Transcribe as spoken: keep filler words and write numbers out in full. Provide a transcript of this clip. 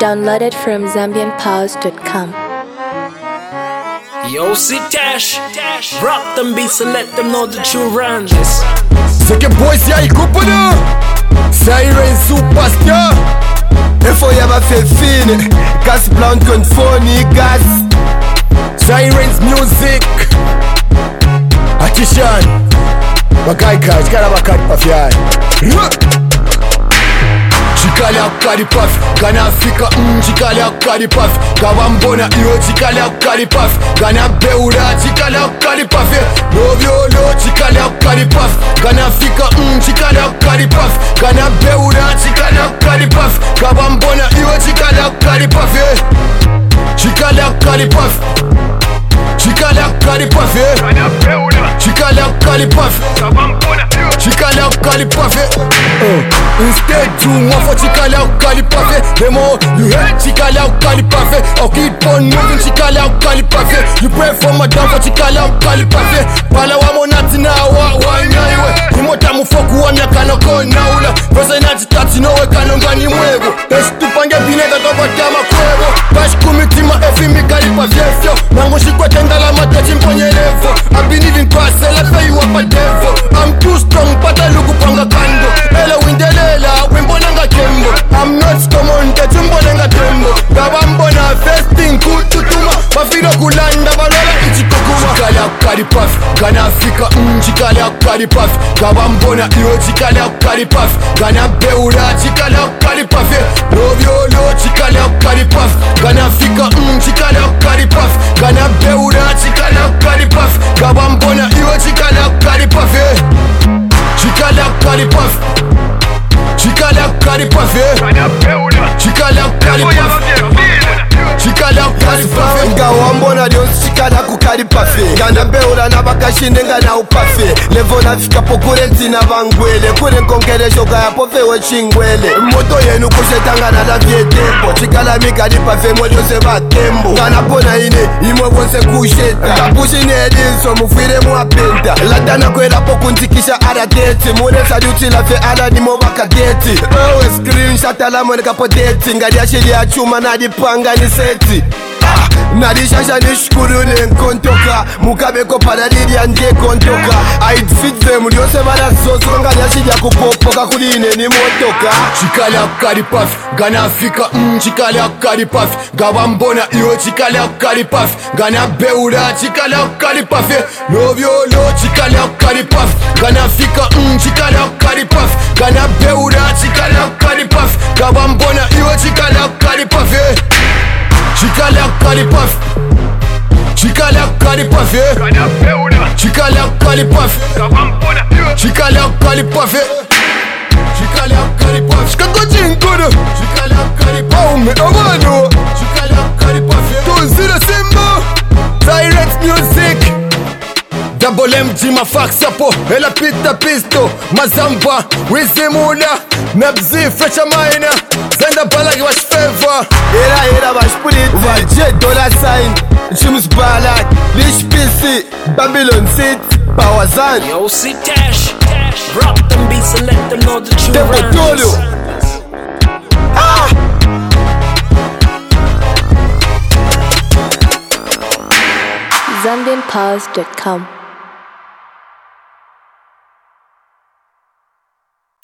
Downloaded from Zambian Pause dot com. Yo, see Tash, rock them beats and let them know that you run this. C'est que boys y'a y coupona Siren Superstar Efo y'a ma fait fine Gas blanc con phony gas Sirens music Akishan Bakaika, chikala bakari pafiani Chikali akari pafi Gana Afrika mm, chikali akari pafi Kawambona iyo chikali akari pafi Gana Beura chikali akari pafi Novyolo chikali akari pafi Gana Afrika mm, chikali akari pafi Gana Beura chikali akari pafi Kawambona iyo chikali akari pafi Chikali akari pafi Chikali akari pafi Chikali akari pafi Chikali akari pafi Instead you want for chikali akari pafi The more you hate chikali akari pafi I'll keep on moving chikali akari pafi You pray for my down for chikali akari pafi Pala wa monati na wa wa nyaiwe Nimota mufoku wa miaka na kona ula Pesa inaji tati nowe kanongani mwego Peshi tupange binega toba tama kwego Kashi kumitima efi mikali pa vyefyo Nango shikwe tenda la matachi mponye levo I've been living past la pay you up a devil I'm too strong pata lugu panga kando Ele windelela wimbonanga kembo I'm not common te chumbonanga tembo Gabambona festing kututuma Mafiro kulanda balola ichikokuma Chikali akari pafi Gana Afrika mm chikali akari pafi Gabambona iyo chikali akari pafi Gana Beura chikali akari pafi Novyolo chikali akari pafi Gana Afrika mm chikali akari pafi Gana Beura chikali akari pafi Gabambona iyo chikali akari pafi Chikali akari pafi Chikali akari pafi Chikali akari pafi Chikali akari pafi Nga wambona dionsi chikali akukari pafi Gana Beura na bakashinde nga na upafi Levo na fika pokure ntina vangwele Kure nkongere shoka ya pofewe chingwele Moto yenu kushetanga na la vietempo Chikali amikari pafi mweli yose bakembo Gana pona ine imwe wonse kusheta Kapushi nedinso mufire mwapenta Latana kwela poku ntikisha aradeti Mune saduti la fe ala nimo bakadeti Owe screenshot ala mwene kapodeti Ngadi ya shili ya chuma na dipanga ni seti Nadishasha nishukuru nenkontoka Mukabeko paradidi ya nje kontoka I'd fit them Lyose bala soso Nga nyashija kupopoka Kuline ni motoka Chikali akari pafi Gana Afrika mm, chikali akari pafi Gabambona iyo chikali akari pafi Gana Beura chikali akari pafi Novyolo chikali akari pafi Gana Afrika mm, chikali akari pafi Gana Beura chikali akari pafi Gabambona iyo chikali akari pafi Chikali akari pafi Chikali akari pafi Chikali akari pafi Chikali akari pafi Chikali akari pafi Shikago chinkono Chikali akari pafi Aume amano Chikali akari pafi Tuzira Simba Sirens music Double M G mafax yapo Ela pita pisto Mazamba Wizimula Nabzi frecha maina Zenda balagi wash favor Era era wash put it Vaje dollar sign Chimus balak Lish P C Babylon sit Pawazan Yo, see Tash, rock them beats and let them know that you Tempo run Tolo this. Ah Zambian Pause dot com.